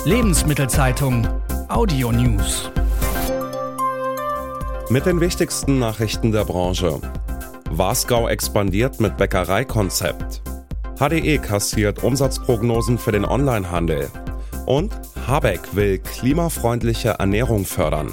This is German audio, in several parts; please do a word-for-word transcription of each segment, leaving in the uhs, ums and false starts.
Lebensmittelzeitung Audio News. Mit den wichtigsten Nachrichten der Branche. Wasgau expandiert mit Bäckereikonzept. H D E kassiert Umsatzprognosen für den Onlinehandel. Und Habeck will klimafreundliche Ernährung fördern.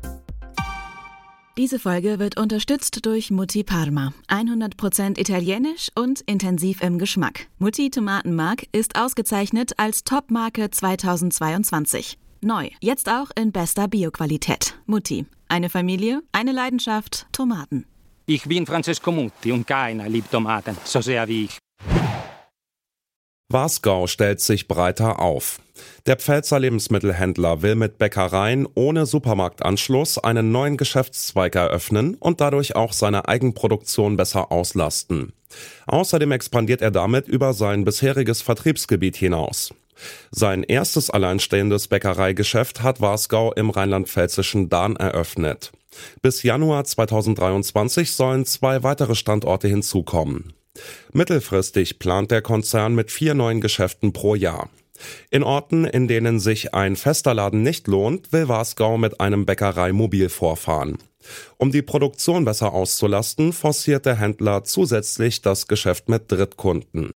Diese Folge wird unterstützt durch Mutti Parma. hundert Prozent italienisch und intensiv im Geschmack. Mutti Tomatenmark ist ausgezeichnet als Top-Marke zweitausendzweiundzwanzig. Neu, jetzt auch in bester Bioqualität. Mutti, eine Familie, eine Leidenschaft, Tomaten. Ich bin Francesco Mutti und keiner liebt Tomaten so sehr wie ich. Wasgau stellt sich breiter auf. Der Pfälzer Lebensmittelhändler will mit Bäckereien ohne Supermarktanschluss einen neuen Geschäftszweig eröffnen und dadurch auch seine Eigenproduktion besser auslasten. Außerdem expandiert er damit über sein bisheriges Vertriebsgebiet hinaus. Sein erstes alleinstehendes Bäckereigeschäft hat Wasgau im rheinland-pfälzischen Dahn eröffnet. Bis Januar zweitausenddreiundzwanzig sollen zwei weitere Standorte hinzukommen. Mittelfristig plant der Konzern mit vier neuen Geschäften pro Jahr. In Orten, in denen sich ein fester Laden nicht lohnt, will Wasgau mit einem Bäckereimobil vorfahren. Um die Produktion besser auszulasten, forciert der Händler zusätzlich das Geschäft mit Drittkunden.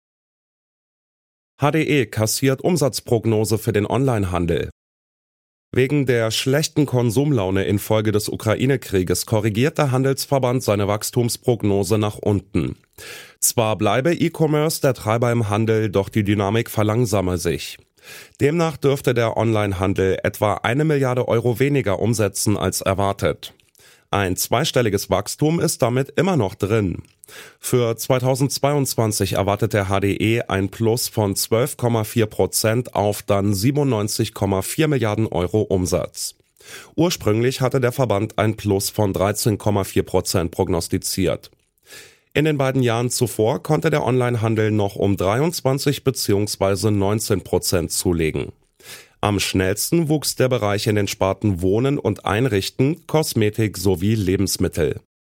H D E kassiert Umsatzprognose für den Onlinehandel. Wegen der schlechten Konsumlaune infolge des Ukraine-Krieges korrigiert der Handelsverband seine Wachstumsprognose nach unten. Zwar bleibe E-Commerce der Treiber im Handel, doch die Dynamik verlangsame sich. Demnach dürfte der Onlinehandel etwa eine Milliarde Euro weniger umsetzen als erwartet. Ein zweistelliges Wachstum ist damit immer noch drin. Für zweitausendzweiundzwanzig erwartet der H D E ein Plus von zwölf Komma vier Prozent auf dann siebenundneunzig Komma vier Milliarden Euro Umsatz. Ursprünglich hatte der Verband ein Plus von dreizehn Komma vier Prozent prognostiziert. In den beiden Jahren zuvor konnte der Onlinehandel noch um dreiundzwanzig bzw. neunzehn Prozent zulegen. Am schnellsten wuchs der Bereich in den Sparten Wohnen und Einrichten, Kosmetik sowie Lebensmittel.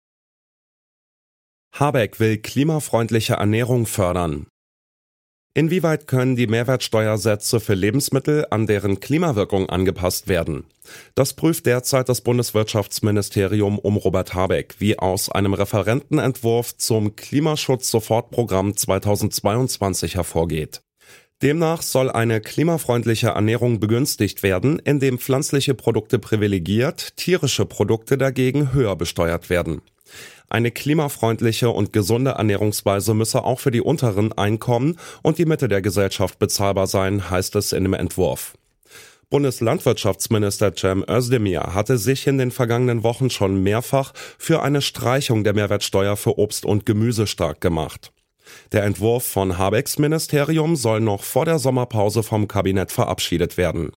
Habeck will klimafreundliche Ernährung fördern. Inwieweit können die Mehrwertsteuersätze für Lebensmittel an deren Klimawirkung angepasst werden? Das prüft derzeit das Bundeswirtschaftsministerium um Robert Habeck, wie aus einem Referentenentwurf zum Klimaschutz-Sofortprogramm zweitausendzweiundzwanzig hervorgeht. Demnach soll eine klimafreundliche Ernährung begünstigt werden, indem pflanzliche Produkte privilegiert, tierische Produkte dagegen höher besteuert werden. Eine klimafreundliche und gesunde Ernährungsweise müsse auch für die unteren Einkommen und die Mitte der Gesellschaft bezahlbar sein, heißt es in dem Entwurf. Bundeslandwirtschaftsminister Cem Özdemir hatte sich in den vergangenen Wochen schon mehrfach für eine Streichung der Mehrwertsteuer für Obst und Gemüse stark gemacht. Der Entwurf von Habecks Ministerium soll noch vor der Sommerpause vom Kabinett verabschiedet werden.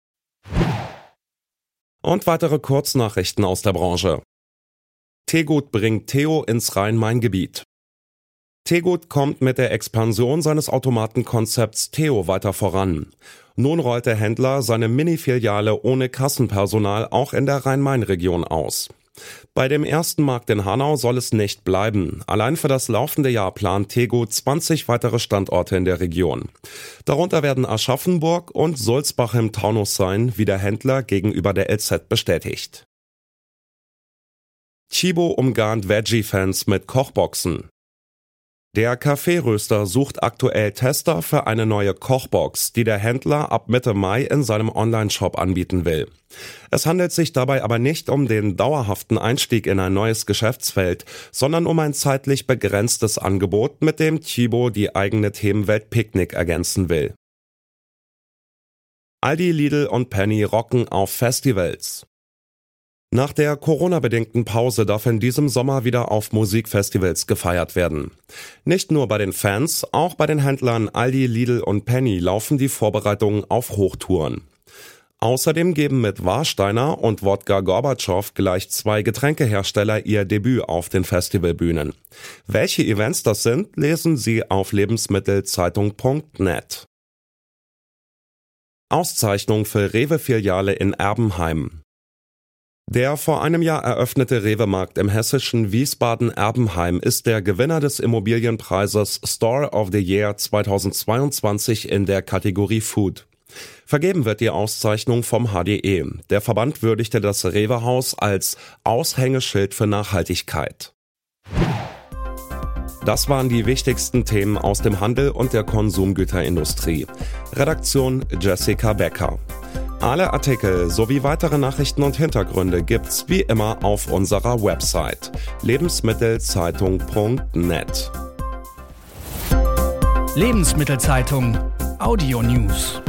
Und weitere Kurznachrichten aus der Branche. Tegut bringt Theo ins Rhein-Main-Gebiet. Tegut kommt mit der Expansion seines Automatenkonzepts Theo weiter voran. Nun rollt der Händler seine Mini-Filiale ohne Kassenpersonal auch in der Rhein-Main-Region aus. Bei dem ersten Markt in Hanau soll es nicht bleiben. Allein für das laufende Jahr plant Tegut zwanzig weitere Standorte in der Region. Darunter werden Aschaffenburg und Sulzbach im Taunus sein, wie der Händler gegenüber der L Z bestätigt. Tchibo umgarnt Veggie-Fans mit Kochboxen. Der Kaffeeröster sucht aktuell Tester für eine neue Kochbox, die der Händler ab Mitte Mai in seinem Online-Shop anbieten will. Es handelt sich dabei aber nicht um den dauerhaften Einstieg in ein neues Geschäftsfeld, sondern um ein zeitlich begrenztes Angebot, mit dem Tchibo die eigene Themenwelt Picknick ergänzen will. Aldi, Lidl und Penny rocken auf Festivals. Nach der Corona-bedingten Pause darf in diesem Sommer wieder auf Musikfestivals gefeiert werden. Nicht nur bei den Fans, auch bei den Händlern Aldi, Lidl und Penny laufen die Vorbereitungen auf Hochtouren. Außerdem geben mit Warsteiner und Wodka Gorbatschow gleich zwei Getränkehersteller ihr Debüt auf den Festivalbühnen. Welche Events das sind, lesen Sie auf lebensmittelzeitung punkt net. Auszeichnung für Rewe-Filiale in Erbenheim. Der vor einem Jahr eröffnete Rewe-Markt im hessischen Wiesbaden-Erbenheim ist der Gewinner des Immobilienpreises Store of the Year zweitausendzweiundzwanzig in der Kategorie Food. Vergeben wird die Auszeichnung vom H D E. Der Verband würdigte das Rewe-Haus als Aushängeschild für Nachhaltigkeit. Das waren die wichtigsten Themen aus dem Handel und der Konsumgüterindustrie. Redaktion Jessica Becker. Alle Artikel sowie weitere Nachrichten und Hintergründe gibt's wie immer auf unserer Website lebensmittelzeitung punkt net. Lebensmittelzeitung Audio News.